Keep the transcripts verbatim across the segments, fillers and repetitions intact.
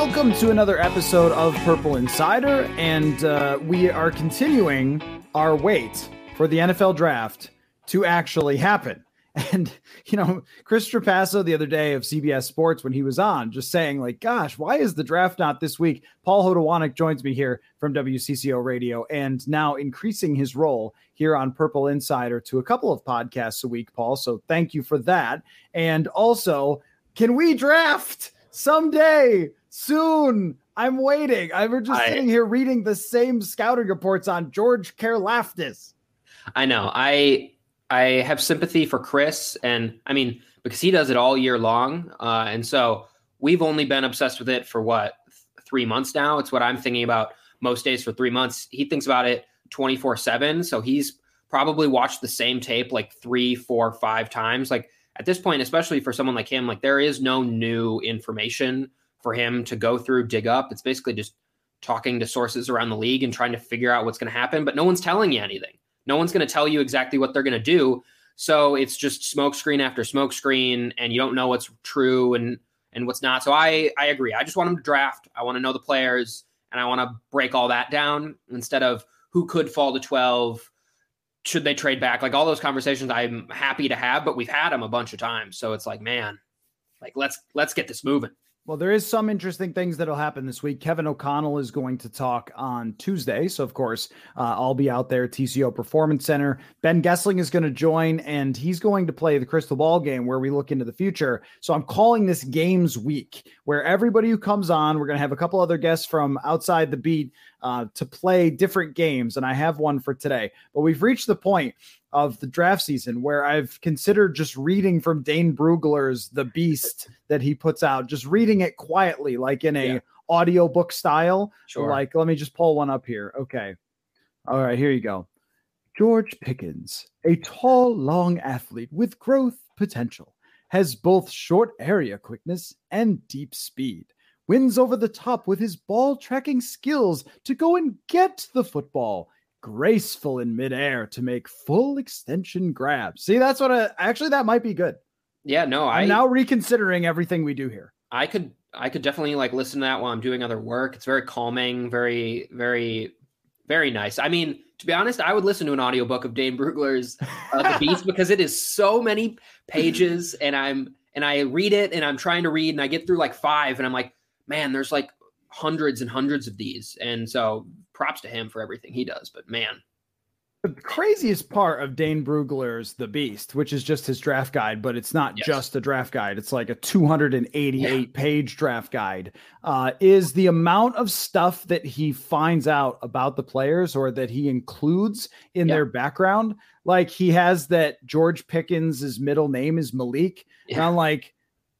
Welcome to another episode of Purple Insider, and uh, we are continuing our wait for the N F L draft to actually happen. And, you know, Chris Trapasso the other day of C B S Sports, when he was on, just saying, like, gosh, why is the draft not this week? Paul Hodowanik joins me here from W C C O Radio, and now increasing his role here on Purple Insider to a couple of podcasts a week, Paul. So thank you for that. And also, can we draft someday, soon? I'm waiting. I was just I, sitting here reading the same scouting reports on George Karlaftis. I know. I... I have sympathy for Chris, and I mean, because he does it all year long. Uh, and so we've only been obsessed with it for what, th- three months now. It's what I'm thinking about most days for three months. He thinks about it twenty-four seven. So he's probably watched the same tape like three, four, five times. Like at this point, especially for someone like him, like there is no new information for him to go through, dig up. It's basically just talking to sources around the league and trying to figure out what's going to happen, but no one's telling you anything. No one's going to tell you exactly what they're going to do. So it's just smoke screen after smoke screen, and you don't know what's true and, and what's not. So I, I agree. I just want them to draft. I want to know the players, and I want to break all that down instead of who could fall to twelve. Should they trade back? Like all those conversations I'm happy to have, but we've had them a bunch of times. So it's like, man, like let's, let's get this moving. Well, there is some interesting things that'll happen this week. Kevin O'Connell is going to talk on Tuesday. So, of course, uh, I'll be out there at T C O Performance Center. Ben Gessling is going to join, and he's going to play the crystal ball game where we look into the future. So I'm calling this Games Week, where everybody who comes on, we're going to have a couple other guests from outside the beat uh, to play different games. And I have one for today. But we've reached the point of the draft season where I've considered just reading from Dane Brugler's The Beast that he puts out, just reading it quietly, like in a yeah. audiobook style. Sure. Like, let me just pull one up here. Okay. All right, here you go. George Pickens, a tall, long athlete with growth potential, has both short area quickness and deep speed. Wins over the top with his ball tracking skills to go and get the football. Graceful in midair to make full extension grabs. See, that's what I actually that might be good. Yeah, no, I, I'm now reconsidering everything we do here. I could, I could definitely like listen to that while I'm doing other work. It's very calming, very, very, very nice. I mean, to be honest, I would listen to an audiobook of Dane Brugler's uh, The Beast because it is so many pages, and I'm and I read it and I'm trying to read and I get through like five and I'm like, man, there's like hundreds and hundreds of these, and so props to him for everything he does. But man, the craziest part of Dane Brugler's The Beast, which is just his draft guide, but it's not yes. just a draft guide. It's like a two hundred eighty-eight yeah. page draft guide, uh, is the amount of stuff that he finds out about the players or that he includes in yeah. their background. Like he has that George Pickens' middle name is Malik. Yeah. And I'm like,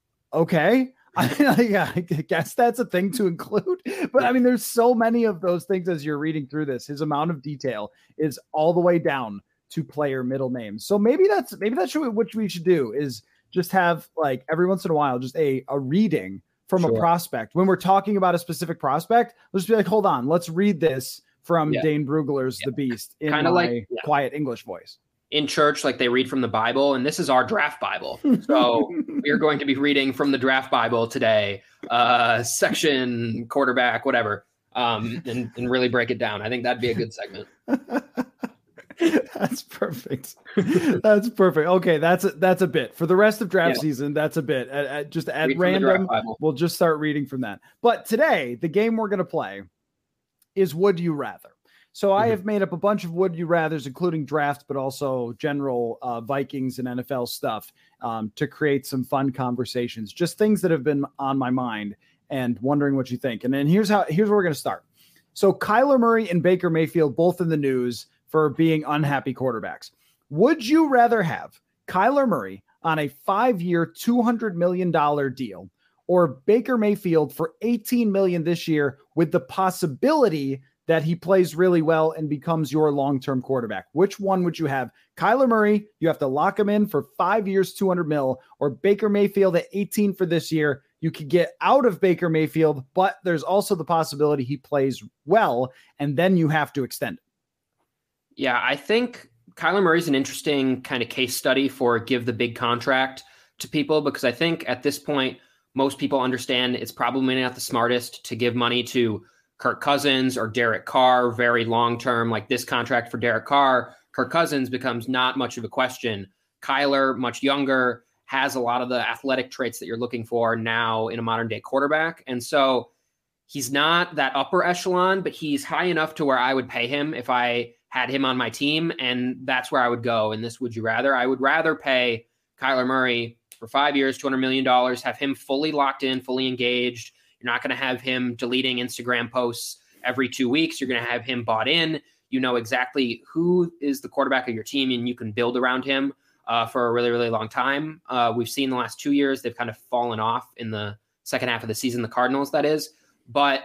okay. I, yeah, I guess that's a thing to include, but I mean, there's so many of those things as you're reading through this. His amount of detail is all the way down to player middle names. So maybe that's maybe that's what we should do is just have like every once in a while, just a, a reading from sure. a prospect. When we're talking about a specific prospect, let's be like, hold on, let's read this from yeah. Dane Brugler's yeah. The Beast in kind of like yeah. quiet English voice. In church, like they read from the Bible, and this is our draft Bible. So we're going to be reading from the draft Bible today, uh, section, quarterback, whatever, um, and, and really break it down. I think that'd be a good segment. That's perfect. That's perfect. Okay, that's a, that's a bit. For the rest of draft yeah. season, that's a bit. At, at, just at read random, we'll just start reading from that. But today, the game we're going to play is Would You Rather. So I have made up a bunch of would you rathers, including drafts, but also general uh, Vikings and N F L stuff um, to create some fun conversations, just things that have been on my mind and wondering what you think. And then here's how, here's where we're going to start. So Kyler Murray and Baker Mayfield, both in the news for being unhappy quarterbacks. Would you rather have Kyler Murray on a five-year, two hundred million dollars deal or Baker Mayfield for eighteen million dollars this year with the possibility that he plays really well and becomes your long-term quarterback? Which one would you have? Kyler Murray, you have to lock him in for five years, two hundred mil, or Baker Mayfield at eighteen for this year. You could get out of Baker Mayfield, but there's also the possibility he plays well, and then you have to extend it. Yeah, I think Kyler Murray's an interesting kind of case study for give the big contract to people, because I think at this point, most people understand it's probably not the smartest to give money to Kirk Cousins or Derek Carr very long-term, like this contract for Derek Carr. Kirk Cousins becomes not much of a question. Kyler, much younger, has a lot of the athletic traits that you're looking for now in a modern day quarterback. And so he's not that upper echelon, but he's high enough to where I would pay him if I had him on my team. And that's where I would go in this Would You Rather. I would rather pay Kyler Murray for five years, two hundred million dollars, have him fully locked in, fully engaged. You're not going to have him deleting Instagram posts every two weeks. You're going to have him bought in. You know exactly who is the quarterback of your team, and you can build around him uh, for a really, really long time. Uh, we've seen the last two years, they've kind of fallen off in the second half of the season, the Cardinals, that is. But,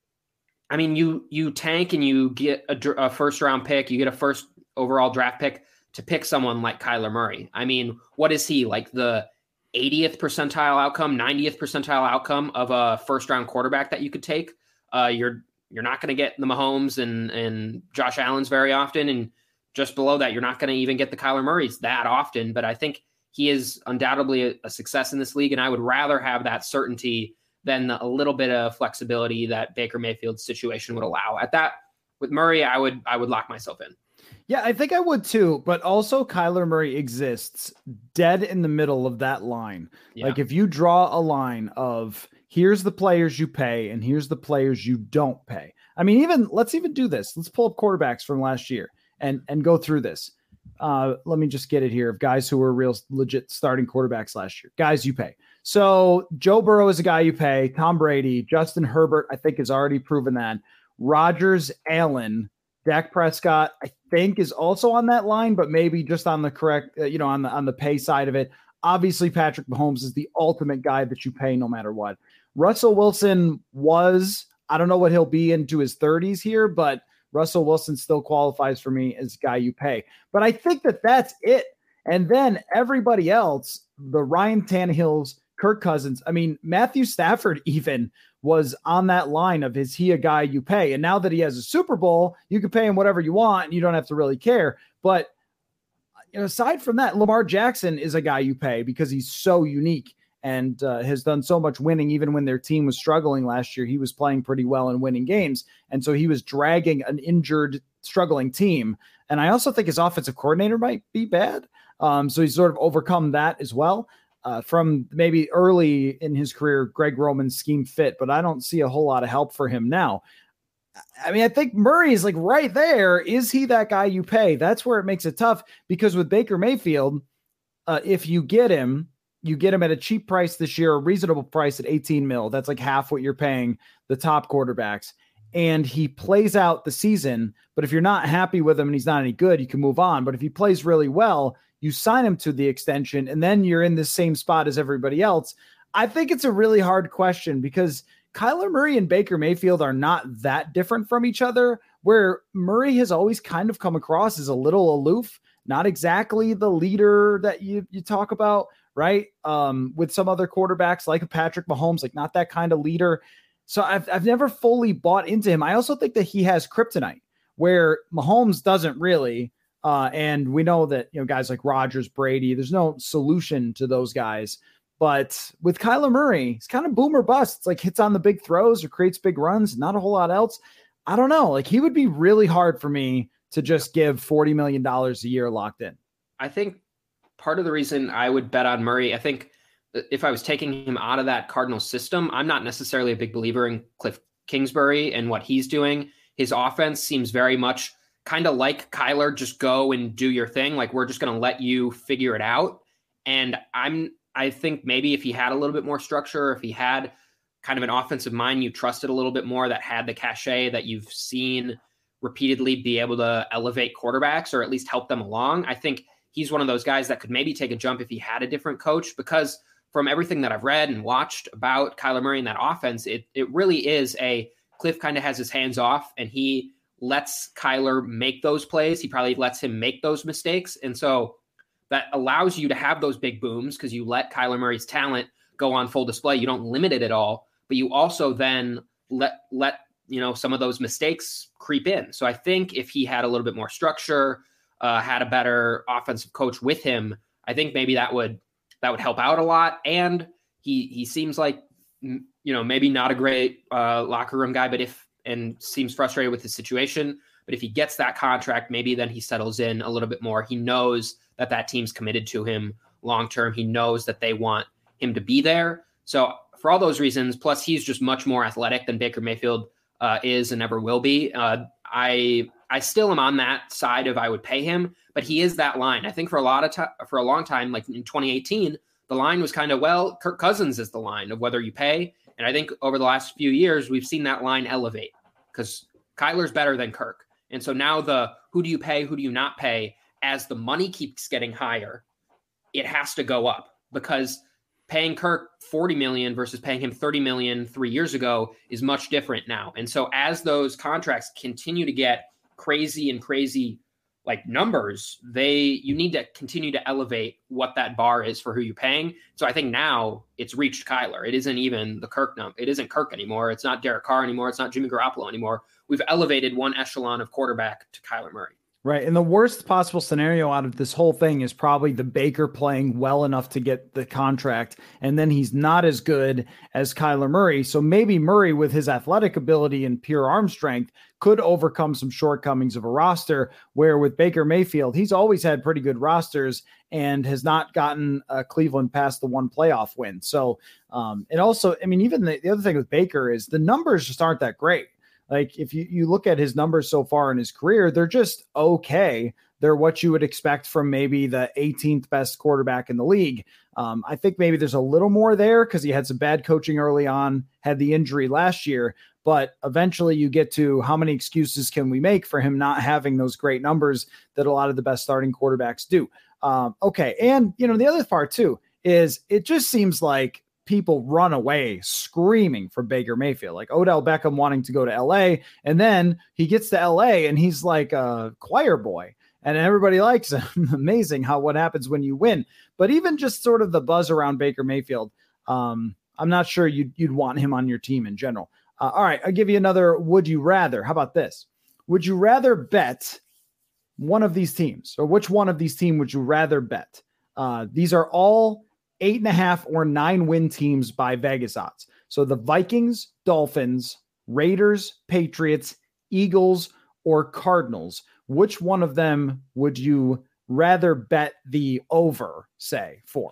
I mean, you you tank and you get a, a first-round pick, you get a first overall draft pick to pick someone like Kyler Murray. I mean, what is he, like the eightieth percentile outcome, ninetieth percentile outcome of a first-round quarterback that you could take? Uh, you're You're not going to get the Mahomes and, and Josh Allen's very often. And just below that, you're not going to even get the Kyler Murrays that often. But I think he is undoubtedly a, a success in this league. And I would rather have that certainty than a little bit of flexibility that Baker Mayfield's situation would allow. At that, with Murray, I would I would lock myself in. Yeah, I think I would too. But also Kyler Murray exists dead in the middle of that line. Yeah. Like if you draw a line of here's the players you pay and here's the players you don't pay. I mean, even let's even do this. Let's pull up quarterbacks from last year and, and go through this. Uh, let me just get it here of guys who were real legit starting quarterbacks last year. Guys you pay. So Joe Burrow is a guy you pay. Tom Brady, Justin Herbert, I think has already proven that. Rodgers, Allen, Dak Prescott, I think is also on that line, but maybe just on the correct, uh, you know, on the on the pay side of it. Obviously, Patrick Mahomes is the ultimate guy that you pay no matter what. Russell Wilson was, I don't know what he'll be into his thirties here, but Russell Wilson still qualifies for me as guy you pay. But I think that that's it. And then everybody else, the Ryan Tannehills, Kirk Cousins, I mean, Matthew Stafford even was on that line of is he a guy you pay? And now that he has a Super Bowl, you can pay him whatever you want and you don't have to really care. But you know, aside from that, Lamar Jackson is a guy you pay because he's so unique and uh, has done so much winning. Even when their team was struggling last year, he was playing pretty well and winning games. And so he was dragging an injured, struggling team. And I also think his offensive coordinator might be bad. Um, so he's sort of overcome that as well. Uh, from maybe early in his career, Greg Roman's scheme fit, but I don't see a whole lot of help for him now. I mean, I think Murray is like right there. Is he that guy you pay? That's where it makes it tough because with Baker Mayfield, uh, if you get him, you get him at a cheap price this year, a reasonable price at eighteen mil. That's like half what you're paying the top quarterbacks. And he plays out the season. But if you're not happy with him and he's not any good, you can move on. But if he plays really well, you sign him to the extension, and then you're in the same spot as everybody else. I think it's a really hard question because Kyler Murray and Baker Mayfield are not that different from each other, where Murray has always kind of come across as a little aloof, not exactly the leader that you, you talk about, right? Um, with some other quarterbacks like a Patrick Mahomes, like not that kind of leader. So I've, I've never fully bought into him. I also think that he has kryptonite where Mahomes doesn't really. Uh, and we know that, you know, guys like Rodgers, Brady, there's no solution to those guys. But with Kyler Murray, he's kind of boom or bust. It's like hits on the big throws or creates big runs, not a whole lot else. I don't know. Like he would be really hard for me to just give forty million dollars a year locked in. I think part of the reason I would bet on Murray, I think if I was taking him out of that Cardinals system, I'm not necessarily a big believer in Cliff Kingsbury and what he's doing. His offense seems very much kind of like Kyler, just go and do your thing. Like we're just going to let you figure it out. And I'm, I think maybe if he had a little bit more structure, if he had kind of an offensive mind you trusted a little bit more, that had the cachet that you've seen repeatedly be able to elevate quarterbacks or at least help them along. I think he's one of those guys that could maybe take a jump if he had a different coach, because from everything that I've read and watched about Kyler Murray and that offense, it it really is a Cliff kind of has his hands off and he lets Kyler make those plays. He probably lets him make those mistakes. And so that allows you to have those big booms because you let Kyler Murray's talent go on full display. You don't limit it at all, but you also then let, let, you know, some of those mistakes creep in. So I think if he had a little bit more structure, uh, had a better offensive coach with him, I think maybe that would, that would help out a lot. And he he seems like, you know, maybe not a great uh, locker room guy, but if and seems frustrated with his situation. But if he gets that contract, maybe then he settles in a little bit more. He knows that that team's committed to him long term. He knows that they want him to be there. So for all those reasons, plus he's just much more athletic than Baker Mayfield uh, is and ever will be. Uh, I I still am on that side of I would pay him, but he is that line. I think for a lot of time, for a long time, like in twenty eighteen, the line was kind of, well, Kirk Cousins is the line of whether you pay. And I think over the last few years, we've seen that line elevate because Kyler's better than Kirk. And so now the who do you pay, who do you not pay, as the money keeps getting higher, it has to go up because paying Kirk forty million dollars versus paying him thirty million dollars three years ago is much different now. And so as those contracts continue to get crazy and crazy like numbers, they you need to continue to elevate what that bar is for who you're paying. So I think now it's reached Kyler. It isn't even the Kirk number. It isn't Kirk anymore. It's not Derek Carr anymore. It's not Jimmy Garoppolo anymore. We've elevated one echelon of quarterback to Kyler Murray. Right. And the worst possible scenario out of this whole thing is probably the Baker playing well enough to get the contract. And then he's not as good as Kyler Murray. So maybe Murray, with his athletic ability and pure arm strength, could overcome some shortcomings of a roster, where with Baker Mayfield, he's always had pretty good rosters and has not gotten uh, Cleveland past the one playoff win. So, um, and also, I mean, even the, the other thing with Baker is the numbers just aren't that great. Like if you, you look at his numbers so far in his career, they're just okay. They're what you would expect from maybe the eighteenth best quarterback in the league. Um, I think maybe there's a little more there because he had some bad coaching early on, had the injury last year, but eventually you get to how many excuses can we make for him not having those great numbers that a lot of the best starting quarterbacks do. Um, okay. And, you know, the other part too is it just seems like people run away screaming for Baker Mayfield, like Odell Beckham wanting to go to L A. And then he gets to L A and he's like a choir boy and everybody likes him. Amazing how what happens when you win. But even just sort of the buzz around Baker Mayfield, um, I'm not sure you'd, you'd want him on your team in general. Uh, all right. I'll give you another. Would you rather? How about this? Would you rather bet one of these teams, or which one of these teams would you rather bet? Uh, these are all eight and a half or nine win teams by Vegas odds. So the Vikings, Dolphins, Raiders, Patriots, Eagles, or Cardinals. Which one of them would you rather bet the over, say, for?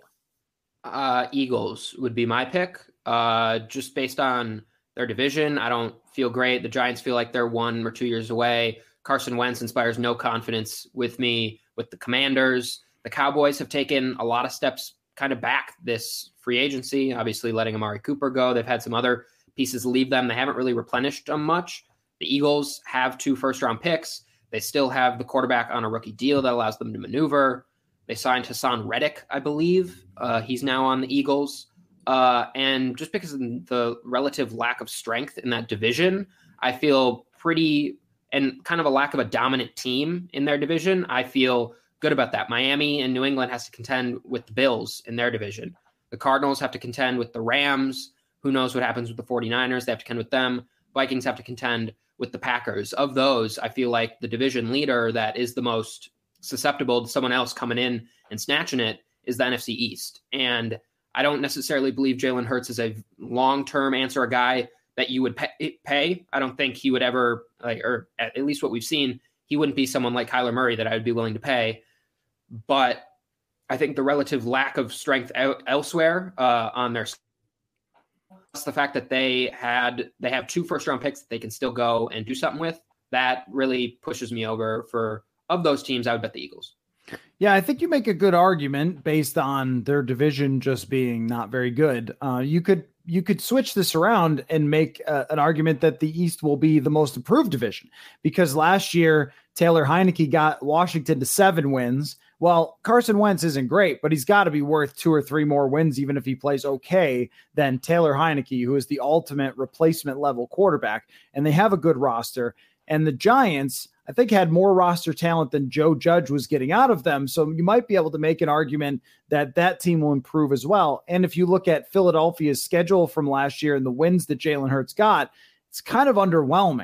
Uh, Eagles would be my pick. Uh, just based on their division, I don't feel great. The Giants feel like they're one or two years away. Carson Wentz inspires no confidence with me with the Commanders. The Cowboys have taken a lot of steps kind of back this free agency, obviously letting Amari Cooper go. They've had some other pieces leave them. They haven't really replenished them much. The Eagles have two first round picks. They still have the quarterback on a rookie deal that allows them to maneuver. They signed Hassan Reddick, I believe. Uh, he's now on the Eagles. Uh, and just because of the relative lack of strength in that division, I feel pretty, and kind of a lack of a dominant team in their division, I feel good about that. Miami and New England has to contend with the Bills in their division. The Cardinals have to contend with the Rams. Who knows what happens with the 49ers? They have to contend with them. Vikings have to contend with the Packers. Of those, I feel like the division leader that is the most susceptible to someone else coming in and snatching it is the N F C East. And I don't necessarily believe Jalen Hurts is a long-term answer, a guy that you would pay. pay. I don't think he would ever, like, or at least what we've seen, he wouldn't be someone like Kyler Murray that I would be willing to pay. But I think the relative lack of strength out elsewhere uh, on their, plus the fact that they had they have two first round picks that they can still go and do something with, that really pushes me over. For of those teams, I would bet the Eagles. Yeah, I think you make a good argument based on their division just being not very good. Uh, you could you could switch this around and make uh, an argument that the East will be the most improved division, because last year Taylor Heineke got Washington to seven wins. Well, Carson Wentz isn't great, but he's got to be worth two or three more wins, even if he plays okay, than Taylor Heineke, who is the ultimate replacement level quarterback. And they have a good roster. And the Giants, I think, had more roster talent than Joe Judge was getting out of them. So you might be able to make an argument that that team will improve as well. And if you look at Philadelphia's schedule from last year and the wins that Jalen Hurts got, it's kind of underwhelming.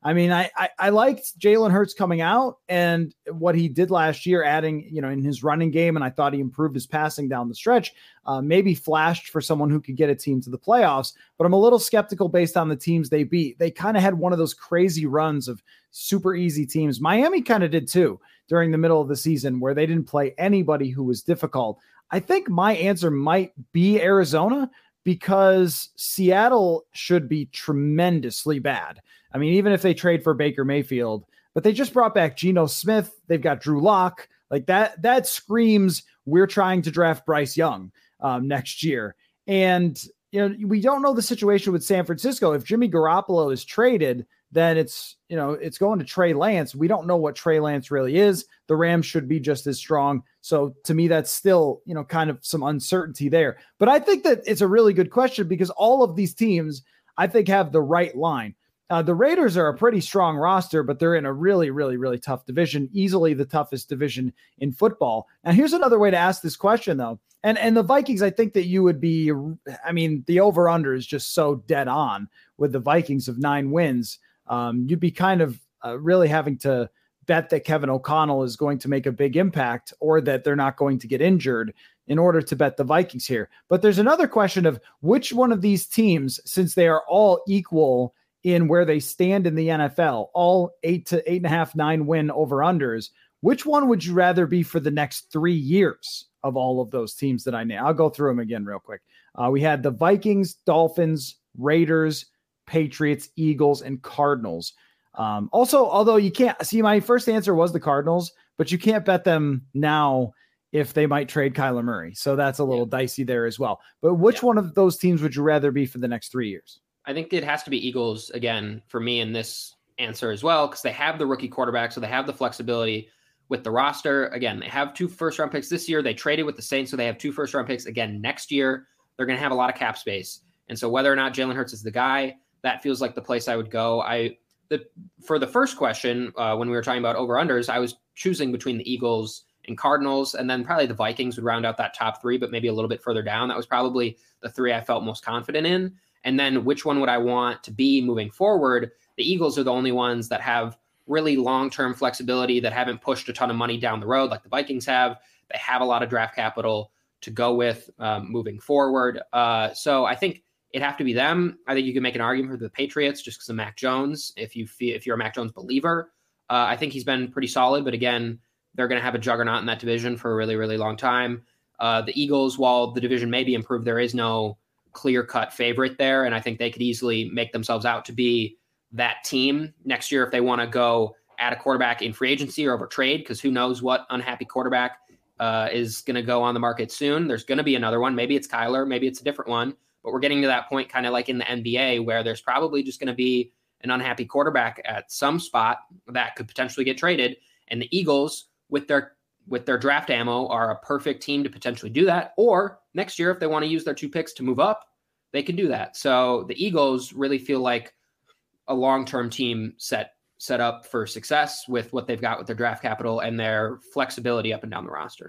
I mean, I, I, I liked Jalen Hurts coming out and what he did last year, adding, you know, in his running game. And I thought he improved his passing down the stretch, uh, maybe flashed for someone who could get a team to the playoffs. But I'm a little skeptical based on the teams they beat. They kind of had one of those crazy runs of super easy teams. Miami kind of did too during the middle of the season where they didn't play anybody who was difficult. I think my answer might be Arizona, because Seattle should be tremendously bad. I mean, even if they trade for Baker Mayfield, but they just brought back Geno Smith. They've got Drew Lock. Like that, that screams we're trying to draft Bryce Young um, next year. And, you know, we don't know the situation with San Francisco. If Jimmy Garoppolo is traded, then it's, you know, it's going to Trey Lance. We don't know what Trey Lance really is. The Rams should be just as strong. So to me, that's still, you know, kind of some uncertainty there. But I think that it's a really good question because all of these teams, I think, have the right line. Uh, the Raiders are a pretty strong roster, but they're in a really, really, really tough division, easily the toughest division in football. Now, here's another way to ask this question, though. And, and the Vikings, I think that you would be, I mean, the over-under is just so dead on with the Vikings of nine wins. Um, you'd be kind of uh, really having to bet that Kevin O'Connell is going to make a big impact or that they're not going to get injured in order to bet the Vikings here. But there's another question of which one of these teams, since they are all equal in where they stand in the N F L, all eight to eight and a half, nine win over unders, which one would you rather be for the next three years of all of those teams that I named? I'll go through them again real quick. Uh, we had the Vikings, Dolphins, Raiders, Patriots, Eagles, and Cardinals. Um, also, although you can't see, my first answer was the Cardinals, but you can't bet them now if they might trade Kyler Murray. So that's a little yeah. dicey there as well. But which yeah. one of those teams would you rather be for the next three years? I think it has to be Eagles again for me in this answer as well, because they have the rookie quarterback, so they have the flexibility with the roster. Again, they have two first round picks this year. They traded with the Saints, so they have two first round picks again next year. They're going to have a lot of cap space. And so whether or not Jalen Hurts is the guy, that feels like the place I would go. I the for the first question, uh, when we were talking about over-unders, I was choosing between the Eagles and Cardinals, and then probably the Vikings would round out that top three, but maybe a little bit further down. That was probably the three I felt most confident in. And then which one would I want to be moving forward? The Eagles are the only ones that have really long-term flexibility, that haven't pushed a ton of money down the road like the Vikings have. They have a lot of draft capital to go with um, moving forward. Uh, so I think it'd have to be them. I think you can make an argument for the Patriots just because of Mac Jones. If you feel, if you're a Mac Jones believer, uh, I think he's been pretty solid. But again, they're going to have a juggernaut in that division for a really, really long time. Uh, the Eagles, while the division may be improved, there is no clear-cut favorite there, and I think they could easily make themselves out to be that team next year if they want to go add a quarterback in free agency or over trade, because who knows what unhappy quarterback uh, is going to go on the market soon. There's going to be another one. Maybe it's Kyler, maybe it's a different one, but we're getting to that point kind of like in the N B A where there's probably just going to be an unhappy quarterback at some spot that could potentially get traded, and the Eagles with their with their draft ammo are a perfect team to potentially do that. Or next year, if they want to use their two picks to move up, they can do that. So the Eagles really feel like a long-term team set set up for success with what they've got with their draft capital and their flexibility up and down the roster.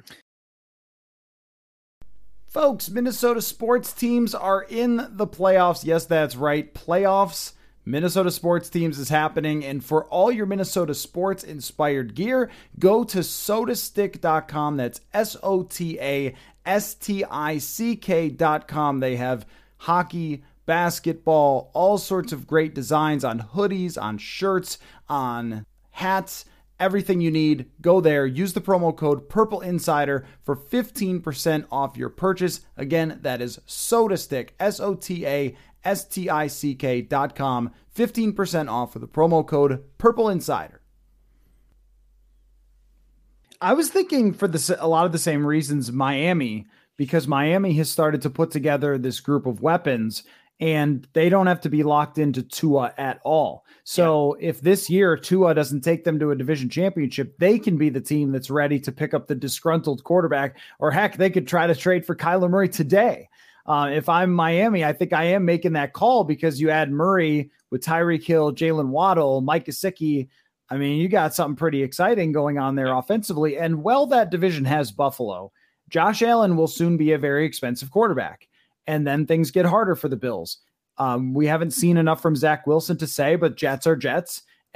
Folks, Minnesota sports teams are in the playoffs. Yes, that's right. Playoffs. Minnesota sports teams is happening. And for all your Minnesota sports inspired gear, go to sotastick dot com. That's S O T A S T I C K dot com. They have hockey, basketball, all sorts of great designs on hoodies, on shirts, on hats, everything you need. Go there. Use the promo code Purple Insider for fifteen percent off your purchase. Again, that is SotaStick, S O T A S T I C K dot com. fifteen percent off with the promo code Purple Insider. I was thinking for the, a lot of the same reasons Miami, because Miami has started to put together this group of weapons and they don't have to be locked into Tua at all. So yeah. if this year Tua doesn't take them to a division championship, they can be the team that's ready to pick up the disgruntled quarterback, or heck, they could try to trade for Kyler Murray today. Uh, if I'm Miami, I think I am making that call because you add Murray with Tyreek Hill, Jalen Waddle, Mike Gesicki. I mean, you got something pretty exciting going on there offensively. And while that division has Buffalo, Josh Allen will soon be a very expensive quarterback. And then things get harder for the Bills. Um, we haven't seen enough from Zach Wilson to say, but Jets are Jets.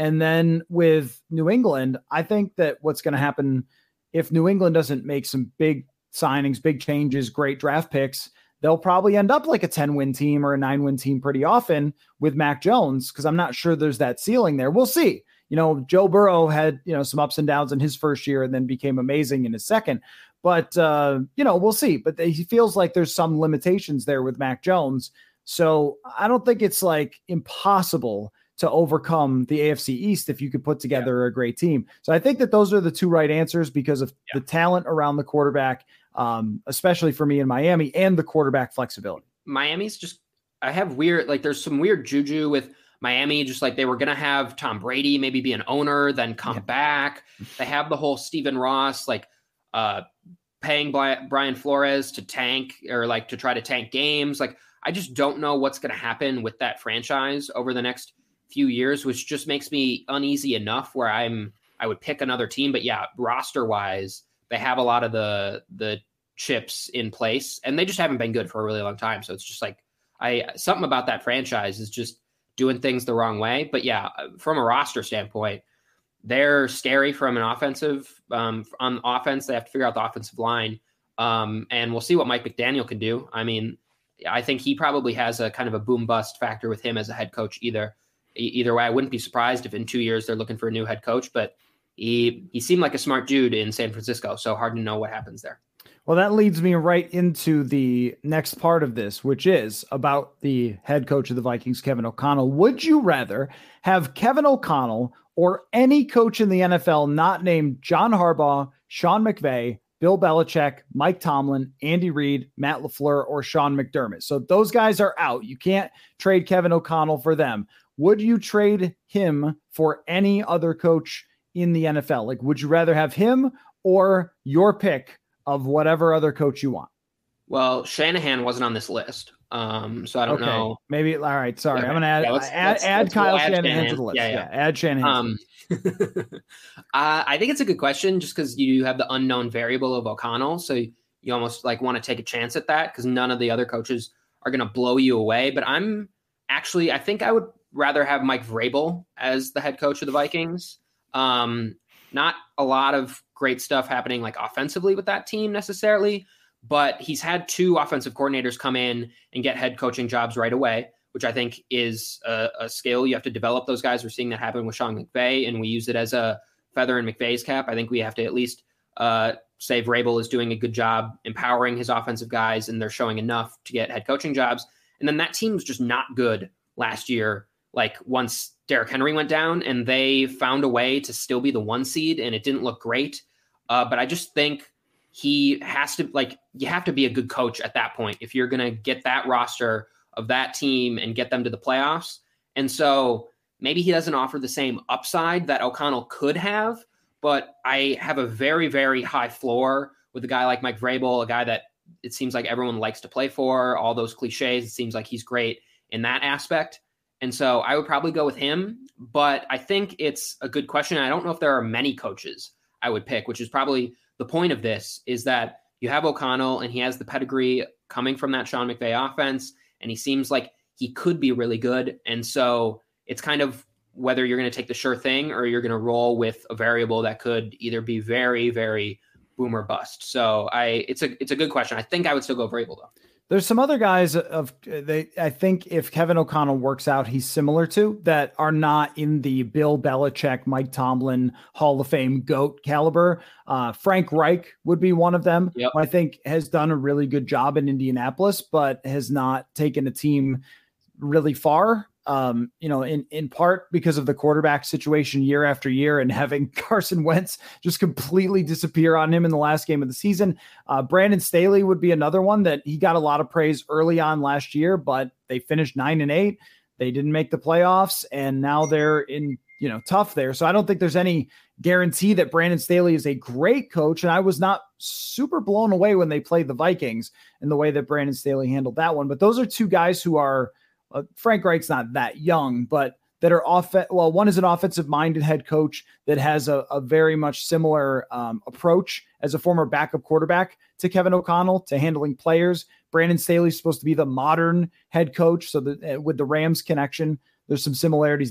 And then with New England, I think that what's going to happen if New England doesn't make some big signings, big changes, great draft picks, they'll probably end up like a ten win team or a nine win team pretty often with Mac Jones. Cause I'm not sure there's that ceiling there. We'll see. You know, Joe Burrow had, you know, some ups and downs in his first year and then became amazing in his second, but uh, you know, we'll see, but he feels like there's some limitations there with Mac Jones. So I don't think it's like impossible to overcome the A F C East if you could put together yeah. a great team. So I think that those are the two right answers because of yeah. the talent around the quarterback, um, especially for me in Miami, and the quarterback flexibility. Miami's just, I have weird, like there's some weird juju with Miami, just like they were going to have Tom Brady maybe be an owner, then come yeah. back. They have the whole Stephen Ross, like uh, paying Brian Flores to tank or like to try to tank games. Like, I just don't know what's going to happen with that franchise over the next few years, which just makes me uneasy enough where I'm, I would pick another team. But yeah, roster wise, they have a lot of the, the chips in place and they just haven't been good for a really long time. So it's just like, I, something about that franchise is just doing things the wrong way. But yeah, from a roster standpoint, they're scary from an offensive um, on offense. They have to figure out the offensive line. Um, and we'll see what Mike McDaniel can do. I mean, I think he probably has a kind of a boom bust factor with him as a head coach either. Either way, I wouldn't be surprised if in two years they're looking for a new head coach, but he, he seemed like a smart dude in San Francisco. So hard to know what happens there. Well, that leads me right into the next part of this, which is about the head coach of the Vikings, Kevin O'Connell. Would you rather have Kevin O'Connell or any coach in the N F L not named John Harbaugh, Sean McVay, Bill Belichick, Mike Tomlin, Andy Reid, Matt LaFleur, or Sean McDermott? So those guys are out. You can't trade Kevin O'Connell for them. Would you trade him for any other coach in the N F L? Like, would you rather have him or your pick of whatever other coach you want? Well, Shanahan wasn't on this list. Um, so I don't okay. know. Maybe. All right. Sorry. Yeah, I'm going to add, yeah, let's, add, let's, add let's Kyle add Shanahan, Shanahan to the list. Yeah. yeah. yeah add Shanahan. Um, uh, I think it's a good question just because you have the unknown variable of O'Connell. So you, you almost like want to take a chance at that because none of the other coaches are going to blow you away. But I'm actually, I think I would rather have Mike Vrabel as the head coach of the Vikings. Um, not a lot of great stuff happening like offensively with that team necessarily, but he's had two offensive coordinators come in and get head coaching jobs right away, which I think is a, a skill. You have to develop those guys. We're seeing that happen with Sean McVay, and we use it as a feather in McVay's cap. I think we have to at least uh, say Vrabel is doing a good job empowering his offensive guys, and they're showing enough to get head coaching jobs. And then that team's just not good last year. Like once Derrick Henry went down and they found a way to still be the one seed and it didn't look great. Uh, but I just think he has to, like, you have to be a good coach at that point if you're going to get that roster of that team and get them to the playoffs. And so maybe he doesn't offer the same upside that O'Connell could have, but I have a very, very high floor with a guy like Mike Vrabel, a guy that it seems like everyone likes to play for, all those cliches. It seems like he's great in that aspect. And so I would probably go with him, but I think it's a good question. I don't know if there are many coaches I would pick, which is probably the point of this, is that you have O'Connell and he has the pedigree coming from that Sean McVay offense, and he seems like he could be really good. And so it's kind of whether you're going to take the sure thing or you're going to roll with a variable that could either be very, very boom or bust. So I, it's a, it's a good question. I think I would still go Vrabel though. There's some other guys of they. I think if Kevin O'Connell works out, he's similar to that are not in the Bill Belichick, Mike Tomlin, Hall of Fame GOAT caliber. Uh, Frank Reich would be one of them. Yep. Who I think has done a really good job in Indianapolis, but has not taken a team really far. Um, you know, in, in part because of the quarterback situation year after year and having Carson Wentz just completely disappear on him in the last game of the season. Uh, Brandon Staley would be another one that he got a lot of praise early on last year, but they finished nine and eight. They didn't make the playoffs and now they're in, you know, tough there. So I don't think there's any guarantee that Brandon Staley is a great coach. And I was not super blown away when they played the Vikings and the way that Brandon Staley handled that one. But those are two guys who are, Uh, Frank Reich's not that young, but that are off. Well, one is an offensive minded head coach that has a, a very much similar um, approach as a former backup quarterback to Kevin O'Connell to handling players. Brandon Staley's supposed to be the modern head coach. So that uh, with the Rams connection, there's some similarities there.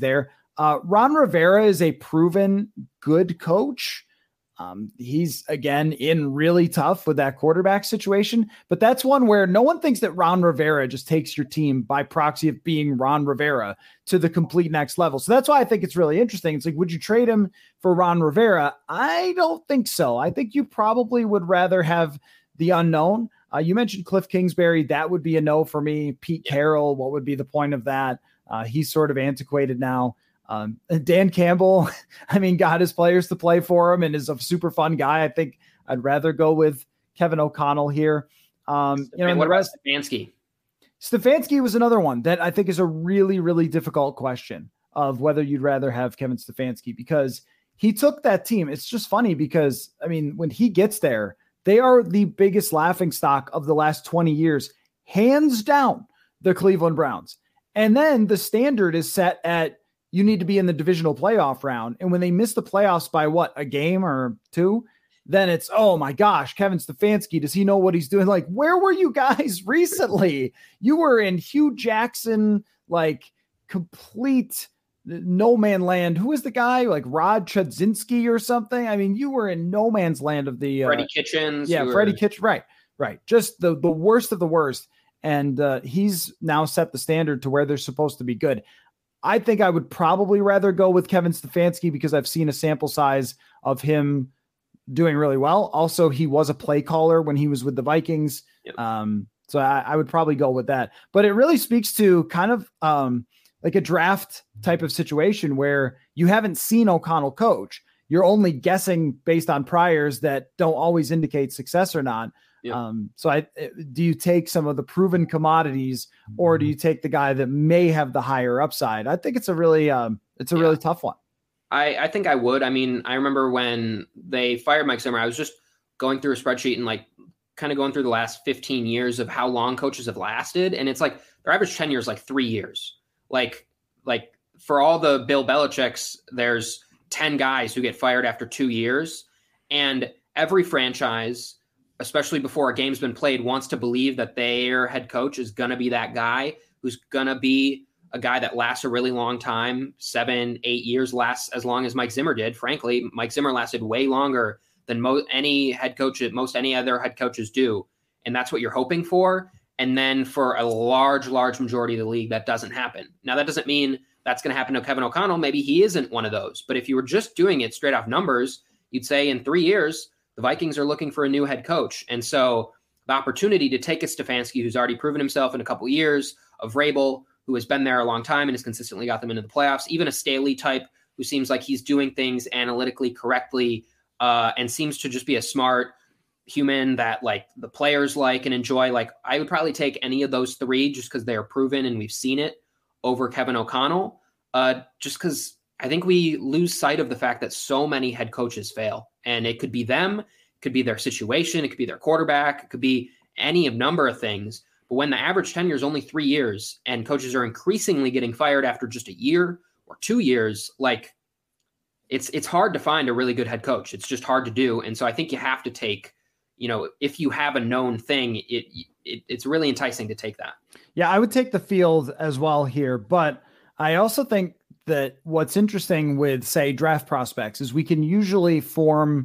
Uh, Ron Rivera is a proven good coach. Um, he's, again, in really tough with that quarterback situation, but that's one where no one thinks that Ron Rivera just takes your team by proxy of being Ron Rivera to the complete next level. So that's why I think it's really interesting. It's like, would you trade him for Ron Rivera? I don't think so. I think you probably would rather have the unknown. Uh, you mentioned Cliff Kingsbury. That would be a no for me. Pete Carroll, what would be the point of that? Uh, he's sort of antiquated now. Um, Dan Campbell, I mean, got his players to play for him and is a super fun guy. I think I'd rather go with Kevin O'Connell here. Um, you know, and what the rest, Stefanski? Stefanski was another one that I think is a really, really difficult question of whether you'd rather have Kevin Stefanski, because he took that team. It's just funny because, I mean, when he gets there, they are the biggest laughingstock of the last twenty years, hands down, the Cleveland Browns. And then the standard is set at, you need to be in the divisional playoff round. And when they miss the playoffs by what, a game or two, then it's, oh my gosh, Kevin Stefanski, does he know what he's doing? Like, where were you guys recently? You were in Hugh Jackson, like complete no man land. Who is the guy? Like Rod Chudzinski or something? I mean, you were in no man's land of the uh, Freddie Kitchens. Yeah, Freddie Kitchens. Right, right. Just the, the worst of the worst. And uh, he's now set the standard to where they're supposed to be good. I think I would probably rather go with Kevin Stefanski because I've seen a sample size of him doing really well. Also, he was a play caller when he was with the Vikings. Yep. Um, so I, I would probably go with that. But it really speaks to kind of um, like a draft type of situation where you haven't seen O'Connell coach. You're only guessing based on priors that don't always indicate success or not. Yep. Um, so I, do you take some of the proven commodities or do you take the guy that may have the higher upside? I think it's a really, um, it's a yeah. really tough one. I, I think I would. I mean, I remember when they fired Mike Zimmer, I was just going through a spreadsheet and like kind of going through the last fifteen years of how long coaches have lasted. And it's like their average tenure is like three years. Like, like for all the Bill Belichick's, there's ten guys who get fired after two years. And every franchise, especially before a game's been played, wants to believe that their head coach is going to be that guy who's going to be a guy that lasts a really long time, seven, eight years, lasts as long as Mike Zimmer did. Frankly, Mike Zimmer lasted way longer than mo- any head coach, most any other head coaches do. And that's what you're hoping for. And then for a large, large majority of the league, that doesn't happen. Now, that doesn't mean that's going to happen to Kevin O'Connell. Maybe he isn't one of those. But if you were just doing it straight off numbers, you'd say in three years, the Vikings are looking for a new head coach. And so the opportunity to take a Stefanski, who's already proven himself in a couple of years, of Vrabel, who has been there a long time and has consistently got them into the playoffs, even a Staley type who seems like he's doing things analytically correctly uh, and seems to just be a smart human that like the players like and enjoy. Like I would probably take any of those three just because they're proven and we've seen it over Kevin O'Connell, uh, just because I think we lose sight of the fact that so many head coaches fail. And it could be them, it could be their situation, it could be their quarterback, it could be any number of things. But when the average tenure is only three years and coaches are increasingly getting fired after just a year or two years, like it's it's hard to find a really good head coach. It's just hard to do. And so I think you have to take, you know, if you have a known thing, it, it it's really enticing to take that. Yeah, I would take the field as well here. But I also think that what's interesting with, say, draft prospects is we can usually form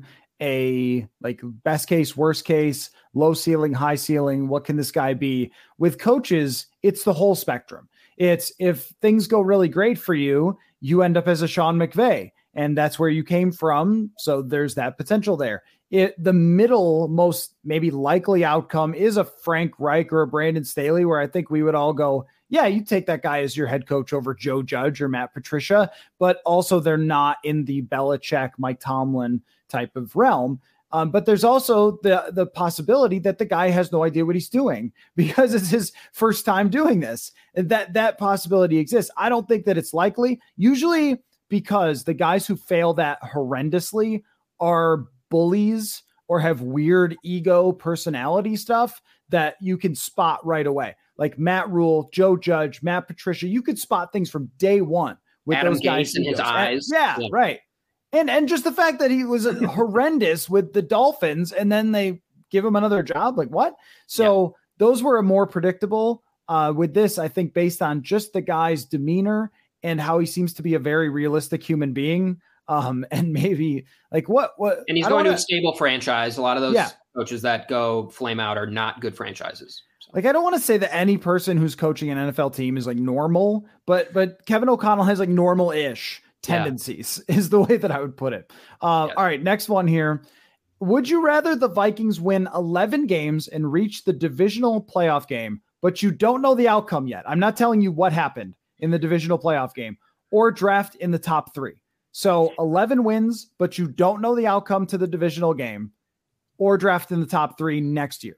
a like best case, worst case, low ceiling, high ceiling. What can this guy be? With coaches, it's the whole spectrum. It's if things go really great for you, you end up as a Sean McVay, and that's where you came from. So there's that potential there. It, the middle most maybe likely outcome is a Frank Reich or a Brandon Staley, where I think we would all go, yeah, you take that guy as your head coach over Joe Judge or Matt Patricia, but also they're not in the Belichick, Mike Tomlin type of realm. Um, but there's also the, the possibility that the guy has no idea what he's doing because it's his first time doing this. That, that possibility exists. I don't think that it's likely, usually because the guys who fail that horrendously are bullies or have weird ego personality stuff that you can spot right away. Like Matt Rule, Joe Judge, Matt Patricia, you could spot things from day one with Adam those guys in his eyes. Yeah, yeah, right. And and just the fact that he was horrendous with the Dolphins and then they give him another job, like what? So yeah. Those were more predictable. Uh, with this, I think based on just the guy's demeanor and how he seems to be a very realistic human being. Um, and maybe like what, what, and he's I going wanna, to a stable franchise. A lot of those yeah. coaches that go flame out are not good franchises. So. Like, I don't want to say that any person who's coaching an N F L team is like normal, but, but Kevin O'Connell has like normal-ish tendencies yeah. is the way that I would put it. Uh, yes. All right. Next one here. Would you rather the Vikings win eleven games and reach the divisional playoff game, but you don't know the outcome yet? I'm not telling you what happened in the divisional playoff game, or draft in the top three. So eleven wins, but you don't know the outcome to the divisional game, or draft in the top three next year.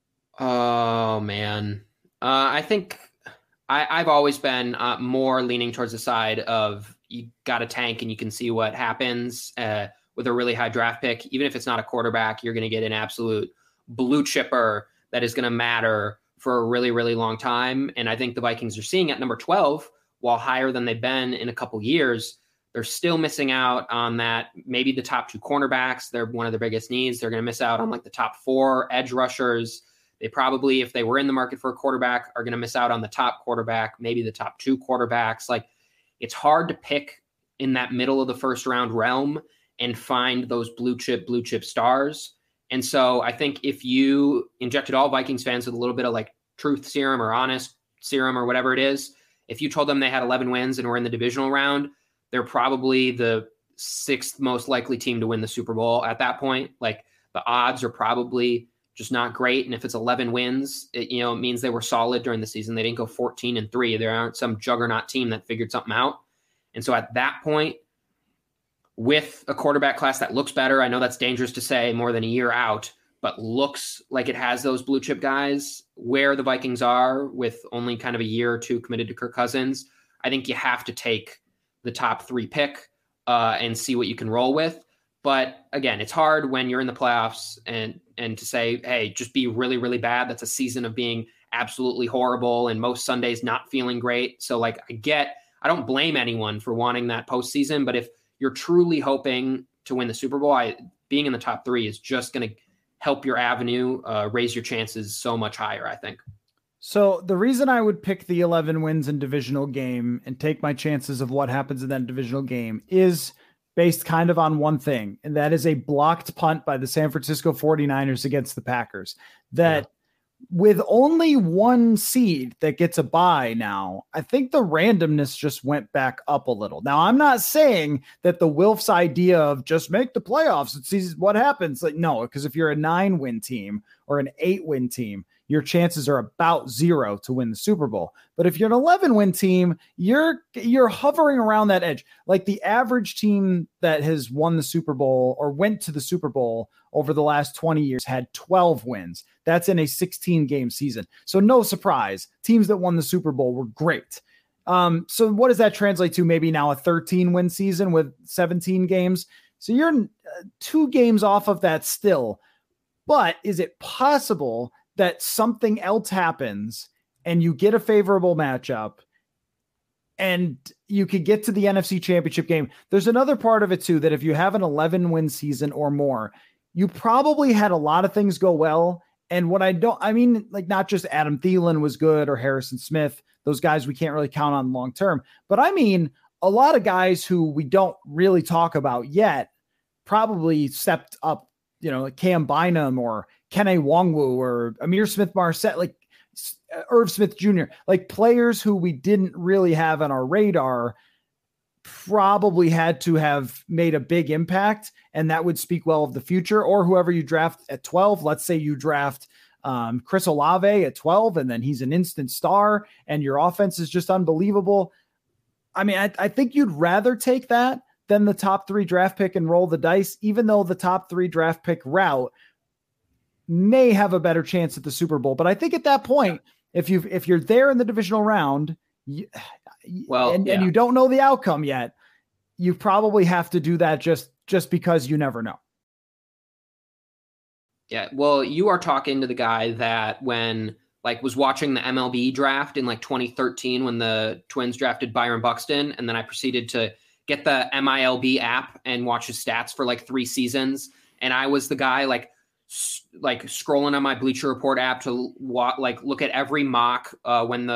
Oh, man. Uh, I think I, I've always been uh, more leaning towards the side of you got a tank and you can see what happens uh, with a really high draft pick. Even if it's not a quarterback, you're going to get an absolute blue chipper that is going to matter for a really, really long time. And I think the Vikings are seeing at number twelve, while higher than they've been in a couple years, they're still missing out on that. Maybe the top two cornerbacks, they're one of their biggest needs. They're going to miss out on like the top four edge rushers. They probably, if they were in the market for a quarterback, are going to miss out on the top quarterback, maybe the top two quarterbacks. Like, it's hard to pick in that middle of the first round realm and find those blue chip, blue chip stars. And so I think if you injected all Vikings fans with a little bit of like truth serum or honest serum or whatever it is, if you told them they had eleven wins and were in the divisional round, they're probably the sixth most likely team to win the Super Bowl at that point. Like, the odds are probably just not great. And if it's eleven wins, it, you know, it means they were solid during the season. They didn't go fourteen and three. There aren't some juggernaut team that figured something out. And so at that point, with a quarterback class that looks better, I know that's dangerous to say more than a year out, but looks like it has those blue chip guys where the Vikings are with only kind of a year or two committed to Kirk Cousins. I think you have to take the top three pick uh, and see what you can roll with. But again, it's hard when you're in the playoffs and, and to say, hey, just be really, really bad. That's a season of being absolutely horrible and most Sundays not feeling great. So like, I get, I don't blame anyone for wanting that postseason, but if you're truly hoping to win the Super Bowl, I, being in the top three is just going to help your avenue, uh, raise your chances so much higher, I think. So the reason I would pick the eleven wins in divisional game and take my chances of what happens in that divisional game is based kind of on one thing, and that is a blocked punt by the San Francisco forty-niners against the Packers. That yeah. With only one seed that gets a bye now, I think the randomness just went back up a little. Now, I'm not saying that the Wilfs idea of just make the playoffs and see what happens. Like, no, because if you're a nine win team or an eight win team, your chances are about zero to win the Super Bowl. But if you're an eleven win team, you're you're hovering around that edge. Like the average team that has won the Super Bowl or went to the Super Bowl over the last twenty years had twelve wins. That's in a sixteen game season. So no surprise, teams that won the Super Bowl were great. Um, so what does that translate to? Maybe now a thirteen win season with seventeen games. So you're uh, two games off of that still. But is it possible that something else happens and you get a favorable matchup and you could get to the N F C Championship game? There's another part of it too, that if you have an eleven win season or more, you probably had a lot of things go well. And what I don't, I mean, like not just Adam Thielen was good or Harrison Smith, those guys we can't really count on long term, but I mean, a lot of guys who we don't really talk about yet probably stepped up, you know, like Cam Bynum or Kene Nwangwu or Amir Smith-Marset, like Irv Smith Junior, like players who we didn't really have on our radar probably had to have made a big impact, and that would speak well of the future. Or whoever you draft at twelve, let's say you draft um, Chris Olave at twelve, and then he's an instant star, and your offense is just unbelievable. I mean, I, I think you'd rather take that than the top three draft pick and roll the dice, even though the top three draft pick route may have a better chance at the Super Bowl. But I think at that point, if you if you're there in the divisional round, you, well, and, yeah. and you don't know the outcome yet, you probably have to do that just just because you never know. Yeah, well, you are talking to the guy that when like was watching the M L B draft in like twenty thirteen when the Twins drafted Byron Buxton, and then I proceeded to get the M I L B app and watch his stats for like three seasons, and I was the guy like. like scrolling on my Bleacher Report app to wa- like look at every mock uh, when the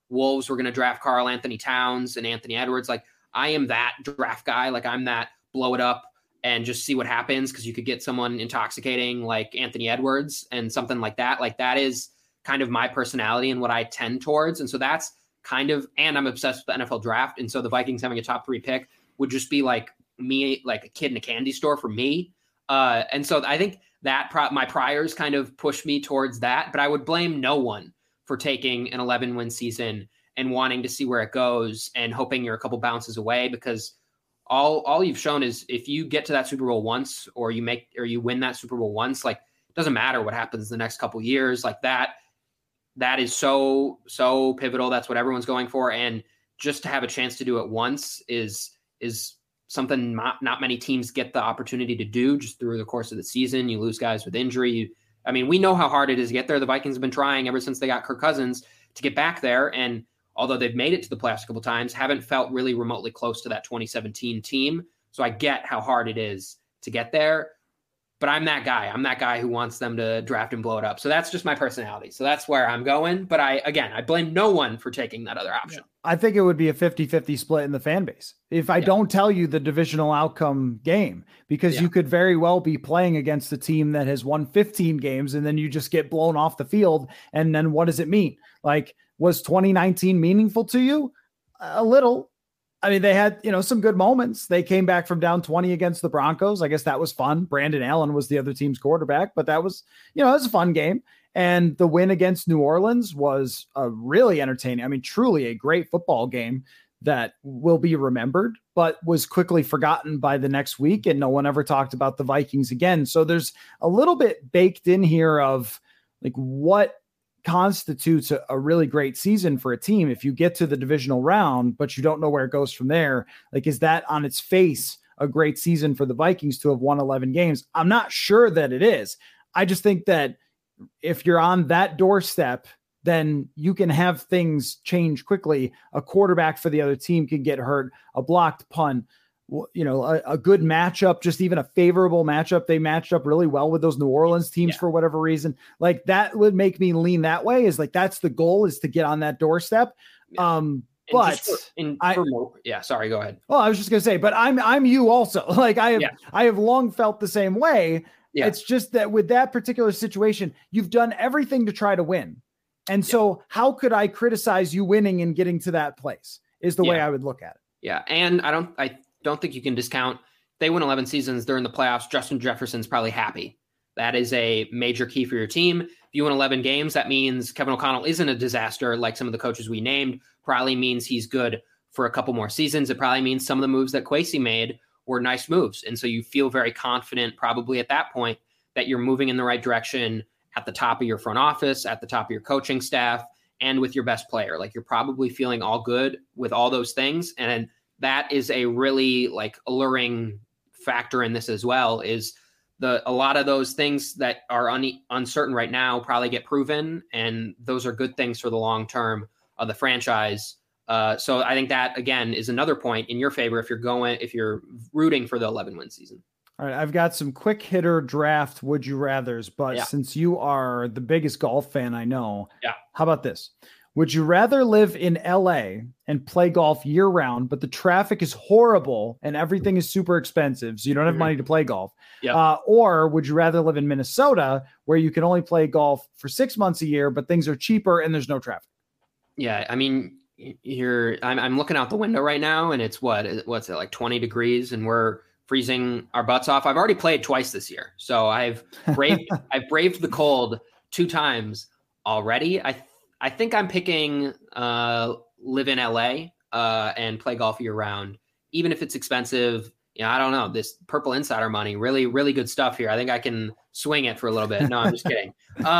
Wolves were going to draft Karl Anthony Towns and Anthony Edwards. Like, I am that draft guy. Like, I'm that blow it up and just see what happens, because you could get someone intoxicating like Anthony Edwards and something like that. Like, that is kind of my personality and what I tend towards. And so that's kind of, and I'm obsessed with the N F L draft. And so the Vikings having a top three pick would just be like me, like a kid in a candy store for me. Uh, and so I think that pro- my priors kind of push me towards that, but I would blame no one for taking an eleven win season and wanting to see where it goes and hoping you're a couple bounces away, because all, all you've shown is if you get to that Super Bowl once, or you make, or you win that Super Bowl once, like, it doesn't matter what happens the next couple years. Like, that, that is so, so pivotal. That's what everyone's going for. And just to have a chance to do it once is, is something not, not many teams get the opportunity to do just through the course of the season. You lose guys with injury. You, I mean, we know how hard it is to get there. The Vikings have been trying ever since they got Kirk Cousins to get back there. And although they've made it to the playoffs a couple times, haven't felt really remotely close to that twenty seventeen team. So I get how hard it is to get there. But I'm that guy. I'm that guy who wants them to draft and blow it up. So that's just my personality. So that's where I'm going. But I, again, I blame no one for taking that other option. I think it would be a fifty-fifty split in the fan base if I yeah. don't tell you the divisional outcome game, because yeah. you could very well be playing against a team that has won fifteen games and then you just get blown off the field. And then what does it mean? Like, was twenty nineteen meaningful to you? A little. I mean, they had, you know, some good moments. They came back from down twenty against the Broncos. I guess that was fun. Brandon Allen was the other team's quarterback, but that was, you know, it was a fun game. And the win against New Orleans was a really entertaining. I mean, truly a great football game that will be remembered, but was quickly forgotten by the next week. And no one ever talked about the Vikings again. So there's a little bit baked in here of like what constitutes a, a really great season for a team. If you get to the divisional round, but you don't know where it goes from there, like, is that on its face a great season for the Vikings to have won eleven games? I'm not sure that it is. I just think that if you're on that doorstep, then you can have things change quickly. A quarterback for the other team can get hurt, a blocked punt, you know, a, a good matchup, just even a favorable matchup. They matched up really well with those New Orleans teams yeah. for whatever reason. Like, that would make me lean that way, is like, that's the goal, is to get on that doorstep. Yeah. Um, and but for, in, I, for more, yeah, sorry, go ahead. Well, I was just going to say, but I'm, I'm you also. Like, I have, yeah. I have long felt the same way. Yeah. It's just that with that particular situation, you've done everything to try to win. And yeah. so how could I criticize you winning and getting to that place is the yeah. way I would look at it. Yeah. And I don't, I, don't think you can discount, they win eleven seasons, they're in the playoffs, Justin Jefferson's probably happy. That is a major key for your team. If you win eleven games, that means Kevin O'Connell isn't a disaster like some of the coaches we named. Probably means he's good for a couple more seasons. It probably means some of the moves that Kwesi made were nice moves. And so you feel very confident probably at that point that you're moving in the right direction at the top of your front office, at the top of your coaching staff, and with your best player. Like, you're probably feeling all good with all those things. And that is a really like alluring factor in this as well, is the, a lot of those things that are un, uncertain right now probably get proven. And those are good things for the long-term of the franchise. Uh, so I think that, again, is another point in your favor if you're going, if you're rooting for the eleven win season. All right. I've got some quick hitter draft would you rathers, but yeah. since you are the biggest golf fan I know, yeah. how about this? Would you rather live in L A and play golf year round, but the traffic is horrible and everything is super expensive, so you don't have mm-hmm. money to play golf? Yep. Uh, or would you rather live in Minnesota where you can only play golf for six months a year, but things are cheaper and there's no traffic? Yeah. I mean, you're, I'm, I'm looking out the window right now and it's what, what's it, like twenty degrees, and we're freezing our butts off. I've already played twice this year. So I've braved, I've braved the cold two times already. I I think I'm picking uh, live in L A uh, and play golf year round, even if it's expensive. You know, I don't know, this Purple Insider money, really, really good stuff here. I think I can swing it for a little bit. No, I'm just kidding.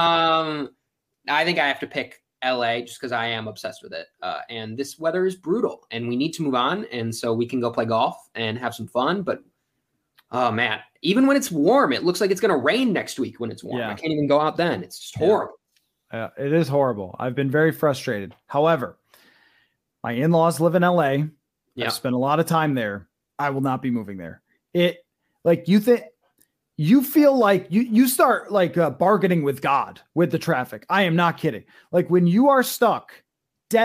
Um, I think I have to pick L A just because I am obsessed with it. Uh, and this weather is brutal and we need to move on. And so we can go play golf and have some fun. But, oh, man, even when it's warm, it looks like it's going to rain next week when it's warm. Yeah. I can't even go out then. It's just horrible. Yeah. Uh, it is horrible. I've been very frustrated. However, my in-laws live in L A. Yeah. I've spent a lot of time there. I will not be moving there. It like you think you feel like you, you start like uh, bargaining with God with the traffic. I am not kidding. Like when you are stuck dead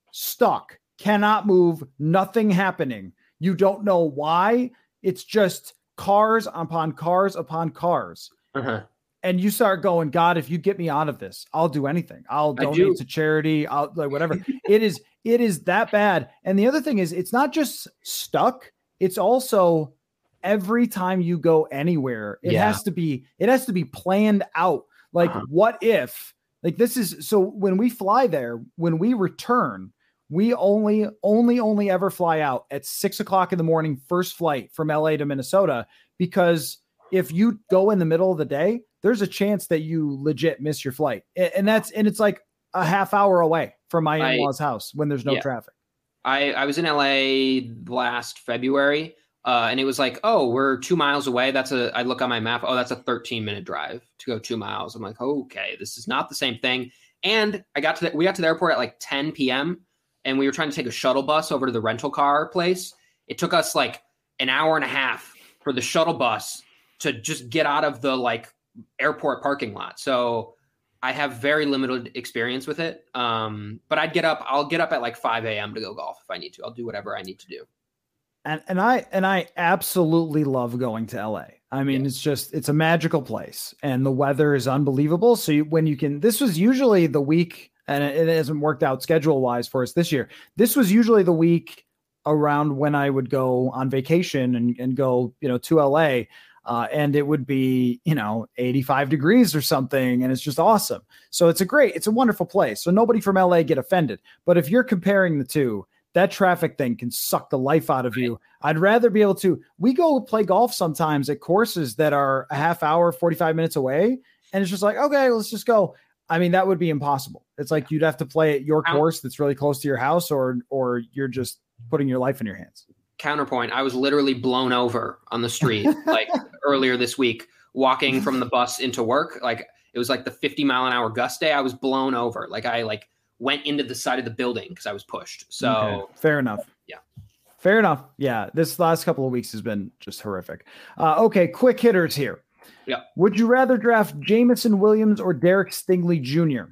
stuck, cannot move, nothing happening. You don't know why. It's just cars upon cars upon cars. Uh-huh. And you start going, God, if you get me out of this, I'll do anything. I'll donate to charity. I'll like whatever. it is, it is that bad. And the other thing is, it's not just stuck. It's also every time you go anywhere, it yeah. has to be, it has to be planned out. Like, uh-huh. what if, like, this is, so when we fly there, when we return, we only, only, only ever fly out at six o'clock in the morning, first flight from L A to Minnesota, because if you go in the middle of the day, there's a chance that you legit miss your flight. And that's, and it's like a half hour away from my in-laws' I, house when there's no yeah. traffic. I, I was in L A last February uh, and it was like, oh, we're two miles away. That's a, I look on my map. Oh, that's a thirteen minute drive to go two miles. I'm like, okay, this is not the same thing. And I got to the, we got to the airport at like ten p.m. and we were trying to take a shuttle bus over to the rental car place. It took us like an hour and a half for the shuttle bus to just get out of the like airport parking lot. So I have very limited experience with it. Um, but I'd get up, I'll get up at like five a.m. to go golf if I need to. I'll do whatever I need to do. And and I and I absolutely love going to L A. I mean, yeah. it's just, it's a magical place and the weather is unbelievable. So you, when you can, this was usually the week, and it, it hasn't worked out schedule wise for us this year. This was usually the week around when I would go on vacation and, and go, you know, to L A. Uh, and it would be, you know, eighty-five degrees or something. And it's just awesome. So it's a great, it's a wonderful place. So nobody from L A get offended. But if you're comparing the two, that traffic thing can suck the life out of you. I'd rather be able to, we go play golf sometimes at courses that are a half hour, forty-five minutes away. And it's just like, okay, let's just go. I mean, that would be impossible. It's like you'd have to play at your course that's really close to your house, or or you're just putting your life in your hands. Counterpoint, I was literally blown over on the street like earlier this week, walking from the bus into work. Like it was like the fifty mile an hour gust day. I was blown over. Like I like went into the side of the building because I was pushed. So okay. Fair enough. Yeah. Fair enough. Yeah. This last couple of weeks has been just horrific. Uh, okay. Quick hitters here. Yeah. Would you rather draft Jameson Williams or Derek Stingley Junior?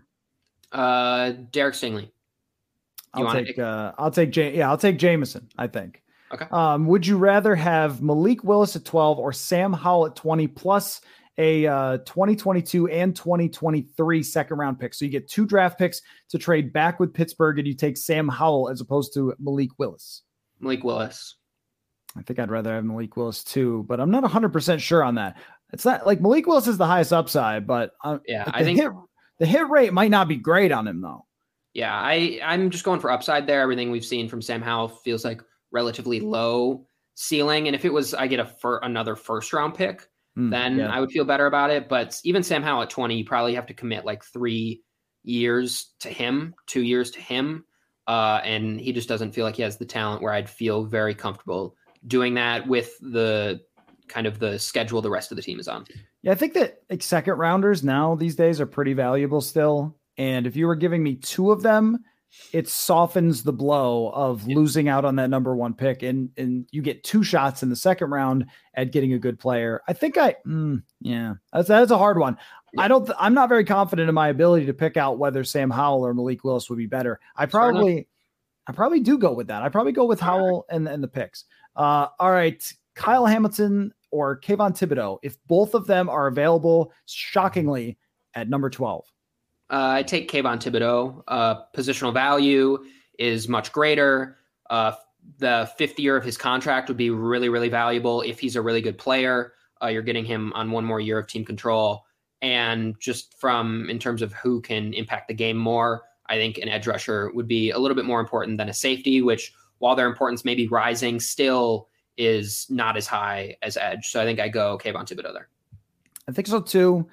Uh, Derek Stingley. I'll take, uh, I'll take, J- yeah, I'll take Jameson, I think. Okay. Um, would you rather have Malik Willis at twelve or Sam Howell at twenty plus a uh, twenty twenty-two and twenty twenty-three second round pick? So you get two draft picks to trade back with Pittsburgh, and you take Sam Howell as opposed to Malik Willis. Malik Willis. I think I'd rather have Malik Willis too, but I'm not one hundred percent sure on that. It's not like Malik Willis is the highest upside, but uh, yeah, like I think hit, the hit rate might not be great on him though. Yeah, I, I'm just going for upside there. Everything we've seen from Sam Howell feels like relatively low ceiling. And if it was, I get a for another first round pick, mm, then yeah. I would feel better about it. But even Sam Howell at twenty, you probably have to commit like three years to him, two years to him. Uh, and he just doesn't feel like he has the talent where I'd feel very comfortable doing that with the kind of the schedule the rest of the team is on. Yeah, I think that like second rounders now these days are pretty valuable still. And if you were giving me two of them, it softens the blow of yeah. losing out on that number one pick. And, and you get two shots in the second round at getting a good player. I think I, mm, yeah, that's, that's a hard one. Yeah. I don't, I'm not very confident in my ability to pick out whether Sam Howell or Malik Willis would be better. I probably, I probably do go with that. I probably go with all Howell right. and, and the picks. Uh, all right. Kyle Hamilton or Kayvon Thibodeau, if both of them are available, shockingly at number twelve. Uh, I take Kayvon Thibodeau. Uh, positional value is much greater. Uh, the fifth year of his contract would be really, really valuable if he's a really good player. Uh, you're getting him on one more year of team control. And just from in terms of who can impact the game more, I think an edge rusher would be a little bit more important than a safety, which while their importance may be rising, still is not as high as edge. So I think I go Kayvon Thibodeau there. I think so too.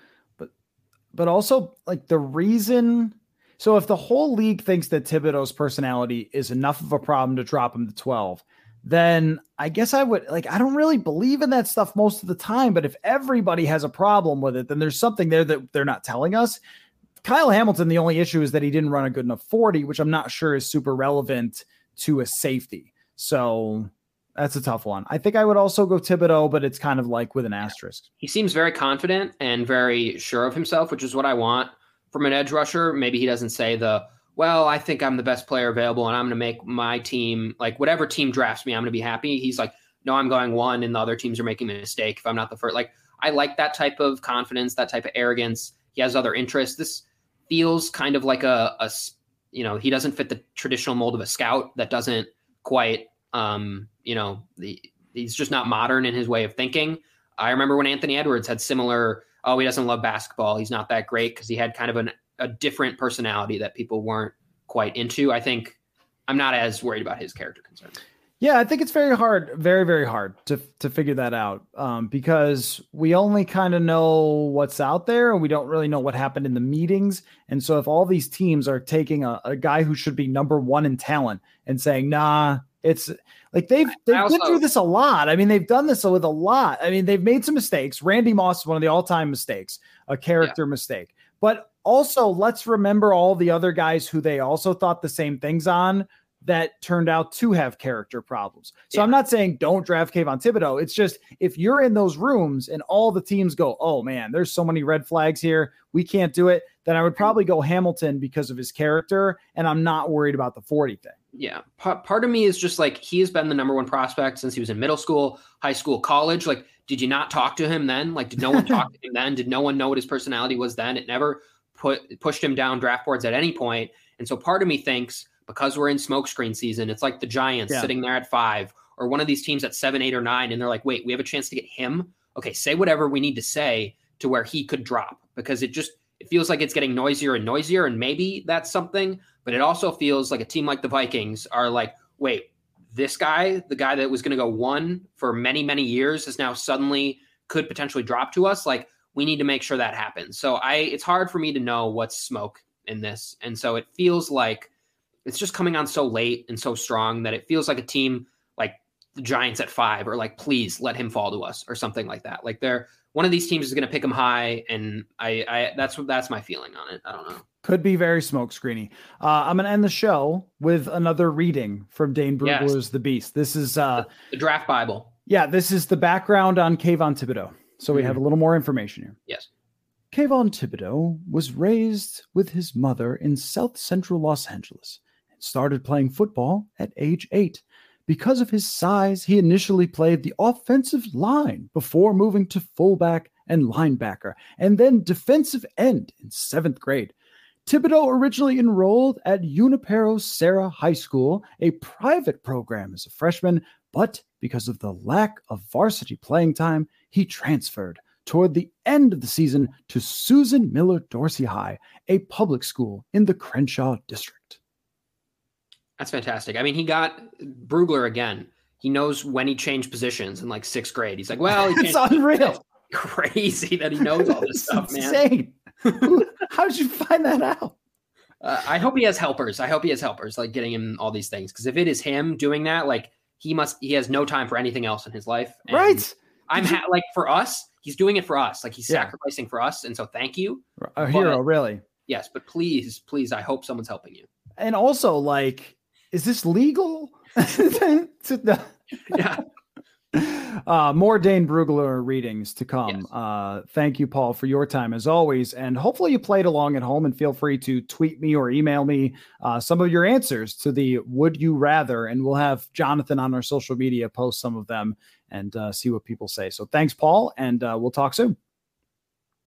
But also, like, the reason, so if the whole league thinks that Thibodeau's personality is enough of a problem to drop him to twelve, then I guess I would, like, I don't really believe in that stuff most of the time, but if everybody has a problem with it, then there's something there that they're not telling us. Kyle Hamilton, the only issue is that he didn't run a good enough forty, which I'm not sure is super relevant to a safety. So that's a tough one. I think I would also go Thibodeau, but it's kind of like with an asterisk. He seems very confident and very sure of himself, which is what I want from an edge rusher. Maybe he doesn't say the well, I think I'm the best player available and I'm going to make my team, like whatever team drafts me, I'm going to be happy. He's like, no, I'm going one and the other teams are making a mistake if I'm not the first. Like, I like that type of confidence, that type of arrogance. He has other interests. This feels kind of like a, a you know, he doesn't fit the traditional mold of a scout. That doesn't quite, um, you know, the, he's just not modern in his way of thinking. I remember when Anthony Edwards had similar, oh, he doesn't love basketball. He's not that great because he had kind of an, a different personality that people weren't quite into. I think I'm not as worried about his character concerns. Yeah, I think it's very hard, very, very hard to to figure that out um, because we only kind of know what's out there and we don't really know what happened in the meetings. And so if all these teams are taking a, a guy who should be number one in talent and saying, nah, it's like they've, they've also, been through this a lot. I mean, they've done this with a lot. I mean, they've made some mistakes. Randy Moss is one of the all-time mistakes, a character yeah. mistake. But also, let's remember all the other guys who they also thought the same things on that turned out to have character problems. So yeah. I'm not saying don't draft Kayvon Thibodeaux. It's just if you're in those rooms and all the teams go, oh man, there's so many red flags here, we can't do it, then I would probably go Hamilton because of his character, and I'm not worried about the forty thing. Yeah. P- part of me is just like, he has been the number one prospect since he was in middle school, high school, college. Like, did you not talk to him then? Like, did no one talk to him then? Did no one know what his personality was then? It never put pushed him down draft boards at any point. And so part of me thinks, because we're in smokescreen season, it's like the Giants yeah. sitting there at five or one of these teams at seven, eight, or nine. And they're like, wait, we have a chance to get him. Okay, say whatever we need to say to where he could drop, because it just, it feels like it's getting noisier and noisier. And maybe that's something, but it also feels like a team like the Vikings are like, wait, this guy, the guy that was going to go one for many, many years is now suddenly could potentially drop to us. Like, we need to make sure that happens. So I, it's hard for me to know what's smoke in this. And so it feels like it's just coming on so late and so strong that it feels like a team like the Giants at five or like, please let him fall to us or something like that. Like they're, one of these teams is going to pick him high. And I, I, that's what, that's my feeling on it. I don't know. Could be very smoke screeny. Uh, I'm going to end the show with another reading from Dane Brugler's yes. The Beast. This is uh, the, the draft Bible. Yeah. This is the background on Kayvon Thibodeaux. So we mm-hmm. have a little more information here. Yes. Kayvon Thibodeaux was raised with his mother in South Central Los Angeles and started playing football at age eight. Because of his size, he initially played the offensive line before moving to fullback and linebacker, and then defensive end in seventh grade. Thibodeaux originally enrolled at Junipero Serra High School, a private program as a freshman, but because of the lack of varsity playing time, he transferred toward the end of the season to Susan Miller Dorsey High, a public school in the Crenshaw district. That's fantastic. I mean, he got Brugler again. He knows when he changed positions in like sixth grade. He's like, well, he it's unreal. Crazy that he knows all this stuff, man. Insane. How did you find that out? Uh, I hope he has helpers. I hope he has helpers, like getting him all these things. Because if it is him doing that, like he must, he has no time for anything else in his life. And right. I'm ha- like for us, he's doing it for us. Like he's yeah. sacrificing for us, and so thank you. A hero, but, really. Yes, but please, please, I hope someone's helping you. And also, like, is this legal? yeah. Uh, more Dane Brugler readings to come. Yes. Uh, thank you, Paul, for your time as always. And hopefully you played along at home, and feel free to tweet me or email me uh, some of your answers to the Would You Rather. And we'll have Jonathan on our social media post some of them and uh, see what people say. So thanks, Paul, and uh, we'll talk soon.